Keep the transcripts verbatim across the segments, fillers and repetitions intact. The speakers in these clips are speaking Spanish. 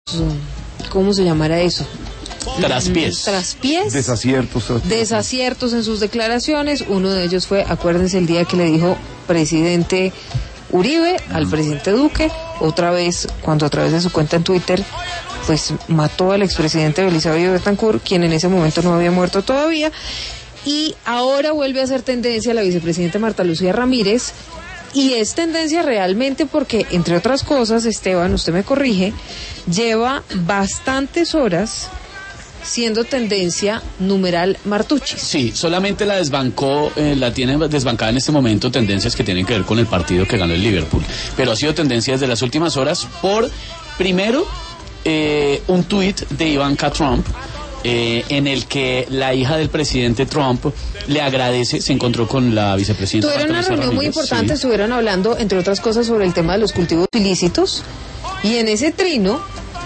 ¿cómo se llamará eso? Traspiés. Traspiés. Desaciertos. Desaciertos en sus declaraciones. Uno de ellos fue, acuérdense, el día que le dijo presidente Uribe al presidente Duque, otra vez, cuando a través de su cuenta en Twitter, pues mató al expresidente Belisario Betancur, quien en ese momento no había muerto todavía, y ahora vuelve a ser tendencia la vicepresidenta Marta Lucía Ramírez, y es tendencia realmente porque, entre otras cosas, Esteban, usted me corrige, lleva bastantes horas siendo tendencia numeral Martuchis. Sí, solamente la desbancó, eh, la tiene desbancada en este momento tendencias que tienen que ver con el partido que ganó el Liverpool, pero ha sido tendencia desde las últimas horas por, primero, eh, un tuit de Ivanka Trump, eh, en el que la hija del presidente Trump le agradece, se encontró con la vicepresidenta. Tuvieron una reunión muy importante, sí. Estuvieron hablando, entre otras cosas, sobre el tema de los cultivos ilícitos, y en ese trino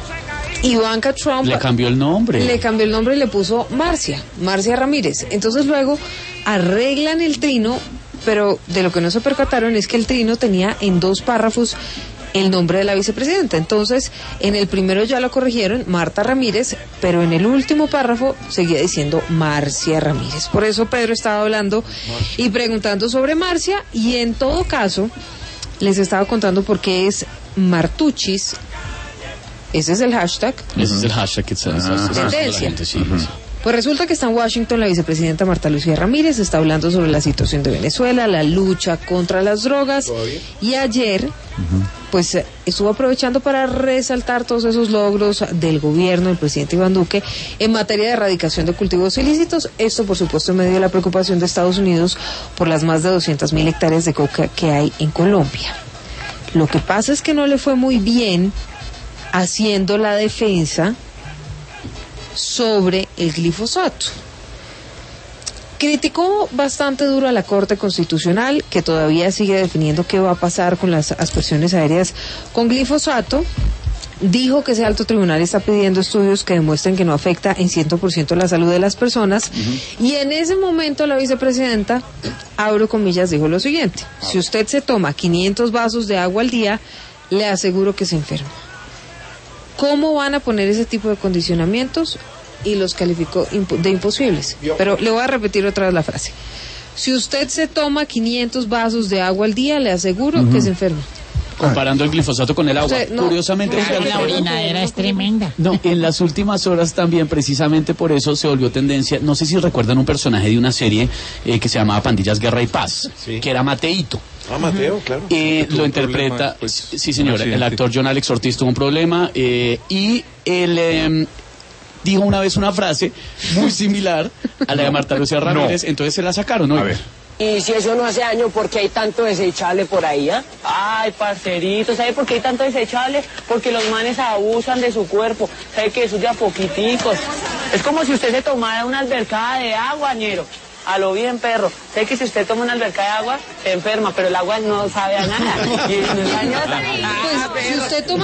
Ivanka Trump le cambió el nombre. Le cambió el nombre y le puso Marcia, Marcia Ramírez. Entonces luego arreglan el trino, pero de lo que no se percataron es que el trino tenía en dos párrafos el nombre de la vicepresidenta. Entonces, en el primero ya lo corrigieron, Marta Ramírez, pero en el último párrafo seguía diciendo Marcia Ramírez. Por eso Pedro estaba hablando y preguntando sobre Marcia, y en todo caso les estaba contando por qué es Martuchis. Ese es el hashtag. Ese es el hashtag que está tendencia. Pues resulta que está en Washington la vicepresidenta Marta Lucía Ramírez, está hablando sobre la situación de Venezuela, la lucha contra las drogas, y ayer uh-huh. pues estuvo aprovechando para resaltar todos esos logros del gobierno del presidente Iván Duque en materia de erradicación de cultivos ilícitos. Esto, por supuesto, en medio de la preocupación de Estados Unidos por las más de doscientas mil hectáreas de coca que hay en Colombia. Lo que pasa es que no le fue muy bien haciendo la defensa sobre el glifosato. Criticó bastante duro a la Corte Constitucional, que todavía sigue definiendo qué va a pasar con las aspersiones aéreas con glifosato. Dijo que ese alto tribunal está pidiendo estudios que demuestren que no afecta en cien por ciento la salud de las personas. Uh-huh. Y en ese momento la vicepresidenta, abro comillas, dijo lo siguiente: si usted se toma quinientos vasos de agua al día, le aseguro que se enferma. ¿Cómo van a poner ese tipo de condicionamientos? Y los calificó de imposibles. Pero le voy a repetir otra vez la frase. Si usted se toma quinientos vasos de agua al día, le aseguro uh-huh. que se enferma. Comparando el glifosato con el agua. Usted, no, Curiosamente, la, la orinadera es tremenda. No, en las últimas horas también, precisamente por eso se volvió tendencia. No sé si recuerdan un personaje de una serie eh, que se llamaba Pandillas, Guerra y Paz, sí. que era Mateito. Ah, Mateo, claro. Eh, lo interpreta, problema, pues, sí señor, el actor John Alex Ortiz tuvo un problema eh, y él eh, dijo una vez una frase muy similar a la de Marta Lucía Ramírez, no. Entonces se la sacaron, ¿no? A ver. Y si eso no hace daño, ¿por qué hay tanto desechable por ahí, ah? ¿eh? Ay, parcerito, ¿sabe por qué hay tanto desechable? Porque los manes abusan de su cuerpo, ¿sabe que eso es de a poquiticos? Es como si usted se tomara una albercada de agua, ñero. A lo bien, perro. Sé que si usted toma una alberca de agua, se enferma, pero el agua no sabe a nada. Y no es dañosa. Pues, si usted toma